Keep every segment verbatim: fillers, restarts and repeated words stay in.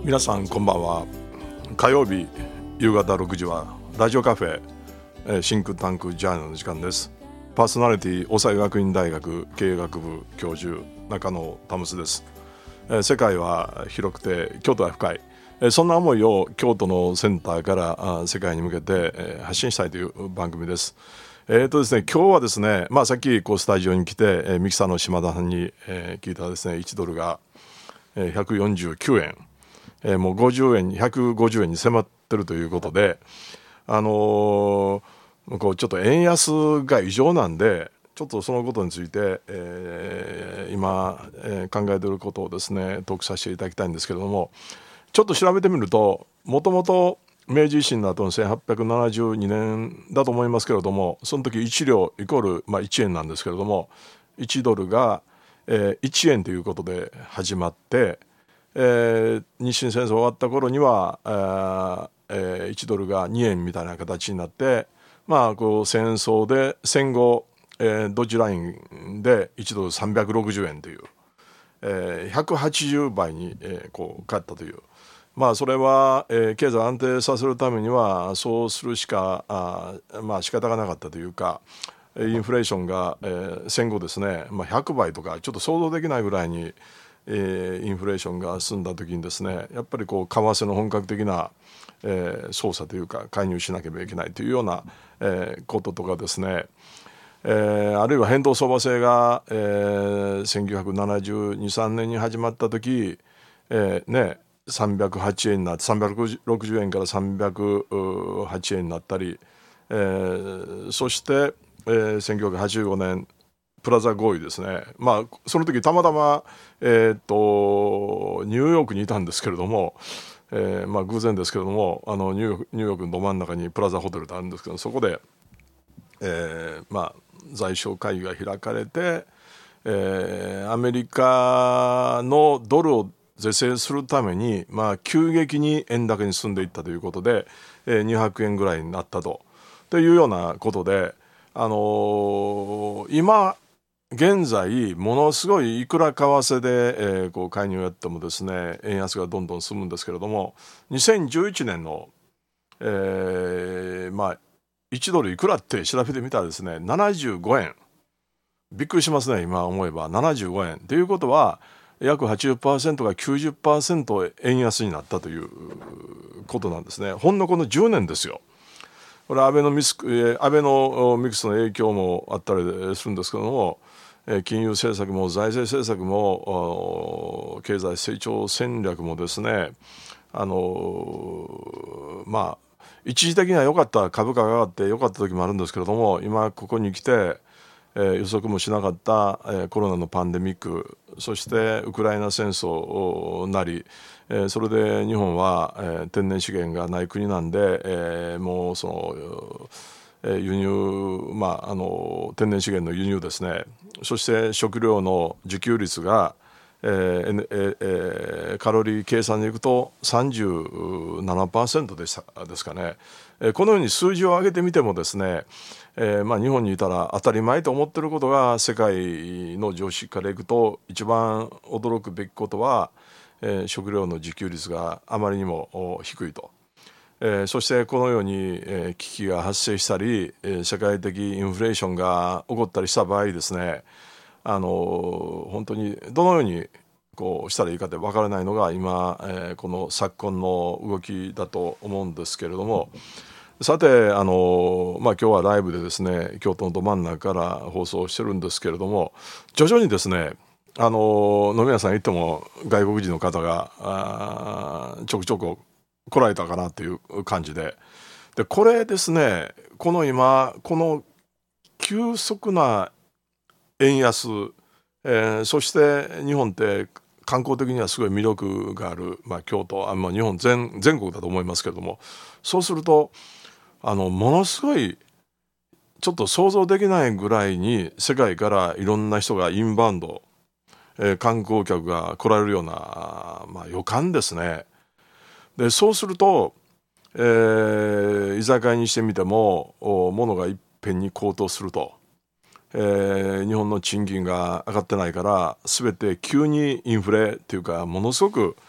皆さんこんばんは。火曜日夕方ろくじはラジオカフェ、えー、シンクタンクジャーナルの時間です。パーソナリティ大阪学院大学経営学部教授中野保です。えー、世界は広くて京都は深い、えー、そんな思いを京都のセンターからあ世界に向けて、えー、発信したいという番組です。えーとですね、今日はですね、まあ、さっきこうスタジオに来て、えー、ミキサーの島田さんに、えー、聞いたらですね、いちドルが、えー、ひゃくよんじゅうきゅうえん、えー、もうごじゅうえんにひゃくごじゅうえんに迫ってるということで、あのー、こうちょっと円安が異常なんで、ちょっとそのことについて、えー、今、えー、考えていることをですねトークさせていただきたいんですけれども、ちょっと調べてみると、もともと明治維新の後のせんはっぴゃくななじゅうにねんだと思いますけれども、その時いち両イコール、まあ、いちえんなんですけれども、いちドルが、えー、いちえんということで始まって、えー、日清戦争終わった頃には、えーえー、いちドルがにえんみたいな形になって、まあ、こう戦争で戦後、えー、ドッジラインでいちドルさんびゃくろくじゅうえんという、えー、ひゃくはちじゅうばいに、えー、こう変わったという。まあそれは、えー、経済を安定させるためにはそうするしかあ、まあ、仕方がなかったというか、インフレーションが、えー、戦後ですね、まあ、ひゃくばいとかちょっと想像できないぐらいに、えー、インフレーションが進んだ時にですね、やっぱりこう為替の本格的な、えー、操作というか介入しなければいけないというような、えー、こととかですね、えー、あるいは変動相場制が、えー、せんきゅうひゃくななじゅうに、さんねんに始まった時、えー、ねさんびゃくはちえんになってさんびゃくろくじゅうえんからさんびゃくはちえんになったり、えー、そして、えー、せんきゅうひゃくはちじゅうごねんプラザ合意ですね。まあその時たまたま、えー、っとニューヨークにいたんですけれども、えー、まあ偶然ですけれども、あのニューヨーク、ニューヨークのど真ん中にプラザホテルってあるんですけど、そこで、えー、まあ財相会議が開かれて、えー、アメリカのドルを是正するために、まあ、急激に円高に進んでいったということで、えー、にひゃくえんぐらいになったと、というようなことで、あのー、今現在ものすごいいくら為替で、えー、こう介入やってもですね、円安がどんどん進むんですけれども、にせんじゅういちねんの、えー、まあいちドルいくらって調べてみたらですね、ななじゅうごえん。びっくりしますね、今思えば。ななじゅうごえんということは約 はちじゅっパーセント が きゅうじゅっパーセント 円安になったということなんですね。ほんのこのじゅうねんですよ。これはアベノミスク、アベノミクスの影響もあったりするんですけども、金融政策も財政政策も経済成長戦略もですね、あのまあ一時的には良かった、株価が上がって良かった時もあるんですけれども、今ここに来て、えー、予測もしなかった、えー、コロナのパンデミック、そしてウクライナ戦争なり、えー、それで日本は、えー、天然資源がない国なんで、えー、もうその、えー、輸入、まあ、あの天然資源の輸入ですね、そして食料の自給率が、えーえー、カロリー計算でいくと さんじゅうななパーセント でしたですかね。えー、このように数字を上げてみてもですね、えーまあ、日本にいたら当たり前と思っていることが世界の常識からいくと一番驚くべきことは、えー、食料の自給率があまりにも低いと。えー、そしてこのように、えー、危機が発生したり、えー、世界的インフレーションが起こったりした場合ですね、あの本当にどのようにこうしたらいいかって分からないのが今、えー、この昨今の動きだと思うんですけれども、さてあの、まあ、今日はライブでですね京都のど真ん中から放送してるんですけれども、徐々にですねあの飲み屋さん行っても外国人の方があちょくちょく来られたかなっていう感じで、でこれですね、この今この急速な円安、えー、そして日本って観光的にはすごい魅力がある、まあ、京都あ、まあ、日本 全, 全国だと思いますけれども、そうするとあのものすごいちょっと想像できないぐらいに世界からいろんな人がインバウンド、えー、観光客が来られるような、まあ、予感ですね。でそうすると、えー、居酒屋にしてみても物がいっぺんに高騰すると、えー、日本の賃金が上がってないから全て急にインフレっていうかものすごく、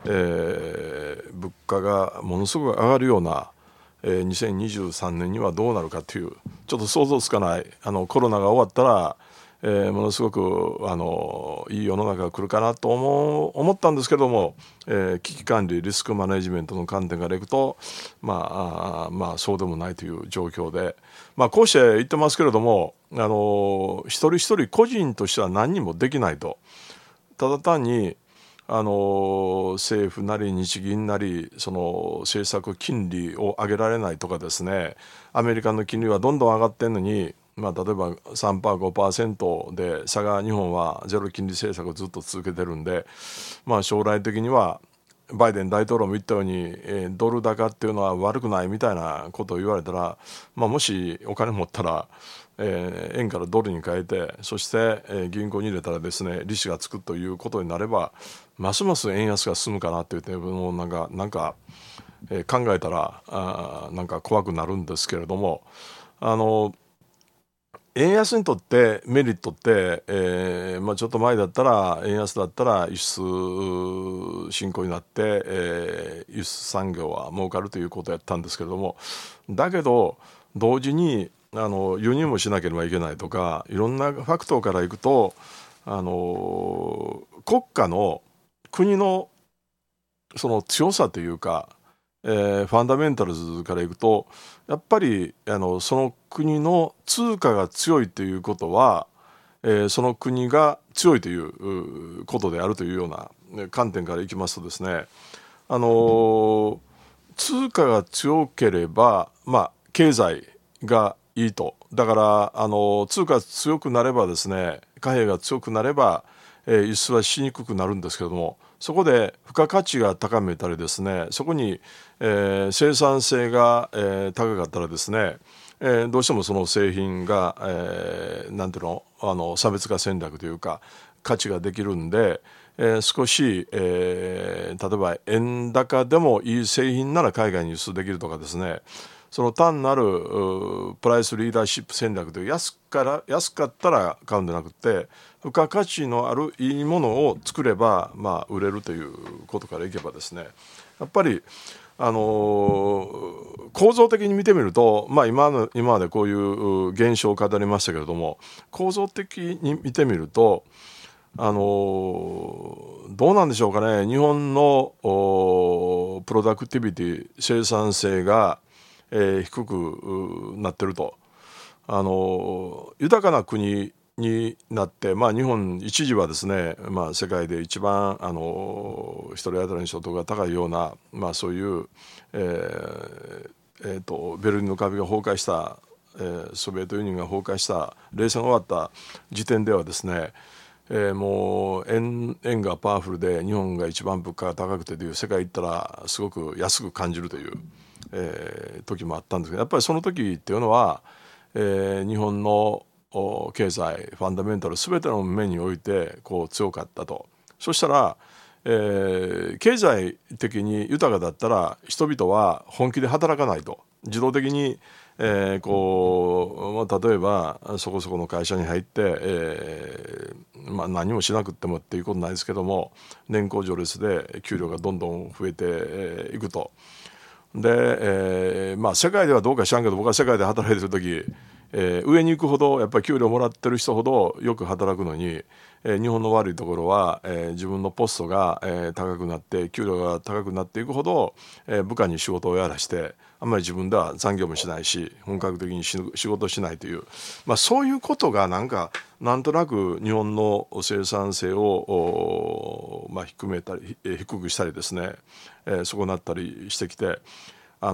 えー、物価がものすごく上がるような、えー、にせんにじゅうさんねんにはどうなるかというちょっと想像つかないあのコロナが終わったら、えー、ものすごくあのいい世の中が来るかなと思う思ったんですけども、えー、危機管理リスクマネジメントの観点からいくと、まあ、あまあそうでもないという状況で、まあ、こうして言ってますけれども、あの一人一人個人としては何にもできないと。ただ単にあの政府なり日銀なりその政策金利を上げられないとかですね、アメリカの金利はどんどん上がってんのに、まあ、例えば さんパーセント、ごパーセント で差が日本はゼロ金利政策をずっと続けてるんで、まあ、将来的にはバイデン大統領も言ったように、えー、ドル高っていうのは悪くないみたいなことを言われたら、まあ、もしお金持ったら、えー、円からドルに変えてそして、えー、銀行に入れたらですね利子がつくということになればますます円安が進むかなっていう点もなんか、なんか、えー、考えたらあなんか怖くなるんですけれども、あの円安にとってメリットって、えーまあ、ちょっと前だったら円安だったら輸出振興になって、えー、輸出産業は儲かるということをやったんですけれども、だけど同時にあの輸入もしなければいけないとかいろんなファクトからいくと、あの国家の国のその強さというか、えー、ファンダメンタルズからいくとやっぱりあのその国の通貨が強いということは、えー、その国が強いということであるというような観点からいきますとですね、あのー、通貨が強ければ、まあ、経済がいいと。だからあの通貨が強くなればですね、貨幣が強くなれば、えー、輸出はしにくくなるんですけども、そこで付加価値が高めたりですね、そこに、えー、生産性が、えー、高かったらですね、えー、どうしてもその製品が、えー、なんていうの、あの差別化戦略というか価値ができるんで、えー、少し、えー、例えば円高でもいい製品なら海外に輸出できるとかですね、その単なるプライスリーダーシップ戦略で 安から安かったら買うんじゃなくて付加価値のあるいいものを作れば、まあ、売れるということからいけばですね、やっぱりあのー、構造的に見てみると、まあ、今の今までこういう現象を語りましたけれども、構造的に見てみると、あのー、どうなんでしょうかね。日本のプロダクティビティ生産性がえー、低くなってると、あの豊かな国になって、まあ、日本一時はですね、まあ、世界で一番あの一人当たりの所得が高いような、まあ、そういう、えーえー、とベルリンの壁が崩壊した、えー、ソビエトユニオンが崩壊した冷戦が終わった時点ではですね、えー、もう 円, 円がパワフルで日本が一番物価が高くてという世界行ったらすごく安く感じるという、えー、時もあったんですけど、やっぱりその時っていうのは、えー、日本の経済ファンダメンタル全ての面においてこう強かったと。そしたら、えー、経済的に豊かだったら人々は本気で働かないと自動的に、えーこうまあ、例えばそこそこの会社に入って、えーまあ、何もしなくってもっていうことないですけども、年功序列で給料がどんどん増えてい、えー、くと。で、えーまあ、世界ではどうか知らんけど僕は世界で働いてる時、えー、上に行くほどやっぱり給料もらってる人ほどよく働くのに、えー、日本の悪いところは、えー、自分のポストが、えー、高くなって給料が高くなっていくほど、えー、部下に仕事をやらしてあんまり自分では残業もしないし本格的に仕事しないという、まあ、そういうことがなんかなんとなく日本の生産性を、まあ、低めたり低くしたりですね、えー、損なったりしてきて、あ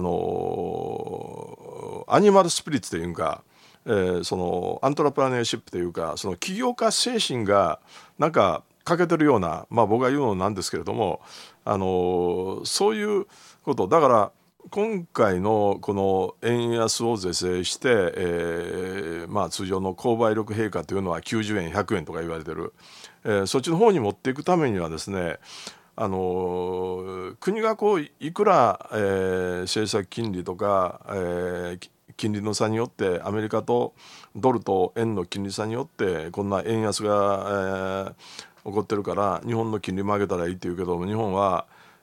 のー、アニマルスピリッツというか、えー、そのアントラプラネーシップというかその起業家精神がなんか欠けてるような、まあ、僕が言うのなんですけれども、あのー、そういうことだから今回のこの円安を是正して、えーまあ、通常の購買力陛下というのはきゅうじゅうえんひゃくえんとか言われてる、えー、そっちの方に持っていくためにはですね、あの国がこういくら、えー、政策金利とか、えー、金利の差によってアメリカとドルと円の金利差によってこんな円安が、えー、起こってるから日本の金利も上げたらいいって言うけども、日本は、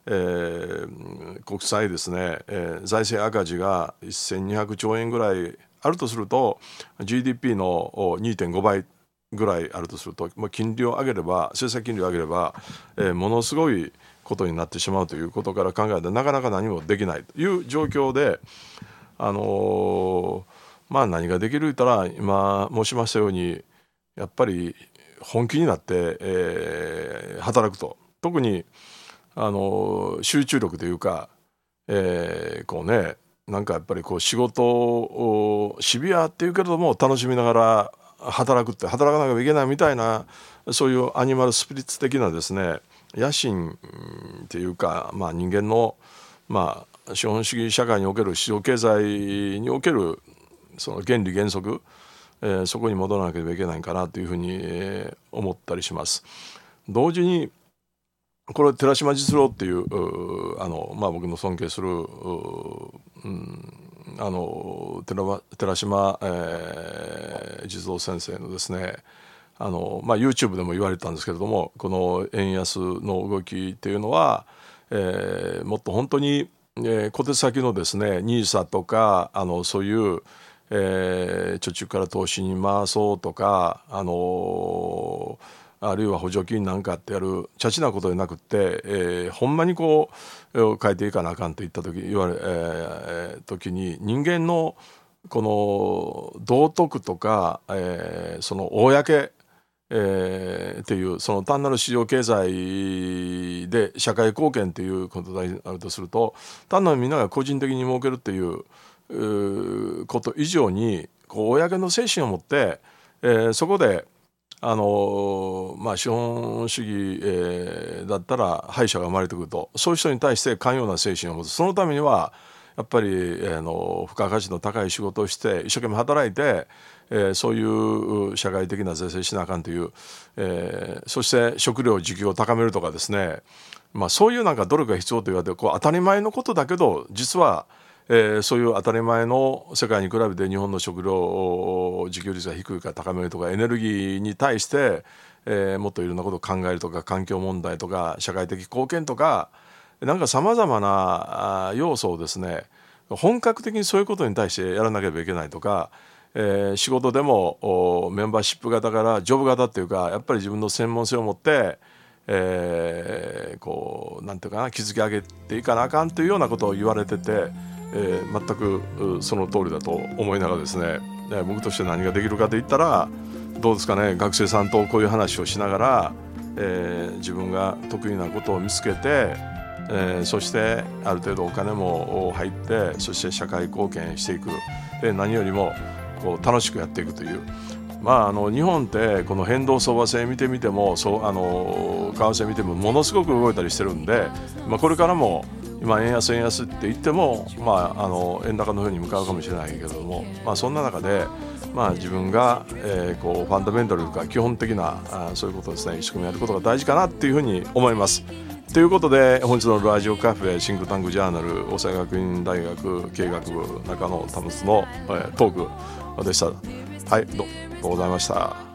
えー、国債ですね、えー、財政赤字がせんにひゃくちょうえんぐらいあるとすると ジーディーピー の にてんごばいぐらいあるとすると、まあ、金利を上げれば政策金利を上げれば、えー、ものすごいことになってしまうということから考えてなかなか何もできないという状況で、あのー、まあ何ができる言ったら今申しましたようにやっぱり本気になって、えー、働くと、特に、あのー、集中力というか、えー、こうねなんかやっぱりこう仕事をシビアっていうけれども楽しみながら働くって働かなきゃいけないみたいな、そういうアニマルスピリッツ的なですね野心っていうか、まあ、人間の、まあ、資本主義社会における市場経済におけるその原理原則、えー、そこに戻らなければいけないかなというふうに、えー、思ったりします。同時にこれ寺島実郎っていう、うあの、まあ、僕の尊敬する、うん、あの 寺, 寺島、えー、実郎先生のですねあの、まあ、YouTube でも言われたんですけれども、この円安の動きっていうのは、えー、もっと本当に、えー、小手先のですね ニーサ とかあのそういうえー、貯蓄から投資に回そうとか、あのー、あるいは補助金なんかってやるチャチなことでなくって、えー、ほんまにこう変えていかなあかんといった時言われ、えー、時に人間のこの道徳とか、えー、その公えー、っていうその単なる市場経済で社会貢献ということになるとすると、単なるみんなが個人的に儲けるっていうこと以上にこう公の精神を持って、えー、そこであのーまあ、資本主義、えー、だったら敗者が生まれてくると、そういう人に対して寛容な精神を持つ。そのためにはやっぱり、えー、の付加価値の高い仕事をして一生懸命働いて、えー、そういう社会的な是正しなあかんという、えー、そして食料需給を高めるとかですね、まあ、そういうなんか努力が必要と言われてこう当たり前のことだけど実はえー、そういう当たり前の世界に比べて日本の食料自給率が低いから高めるとか、エネルギーに対して、えー、もっといろんなことを考えるとか、環境問題とか社会的貢献とか、なんかさまざまな要素をですね本格的にそういうことに対してやらなければいけないとか、えー、仕事でもメンバーシップ型からジョブ型っていうか、やっぱり自分の専門性を持ってえー、こうなんていうかな築き上げていかなあかんというようなことを言われてて、えー、全くその通りだと思いながらですね、僕として何ができるかといったらどうですかね、学生さんとこういう話をしながら、えー、自分が得意なことを見つけて、えー、そしてある程度お金も入って、そして社会貢献していく、で何よりもこう楽しくやっていくという、まあ、あの日本ってこの変動相場制見てみてもそうあの為替見てもものすごく動いたりしてるんで、まあ、これからも今円安円安って言っても、まあ、あの円高の方に向かうかもしれないけれども、まあ、そんな中で、まあ、自分が、えー、こうファンダメンタルというか基本的なあそういうことをですね一生懸命やることが大事かなっていうふうに思います。ということで本日のラジオカフェシンクタンクジャーナル大阪学院大学経営学部中野保の、えー、トークでした。はい、どうもありがとうございました。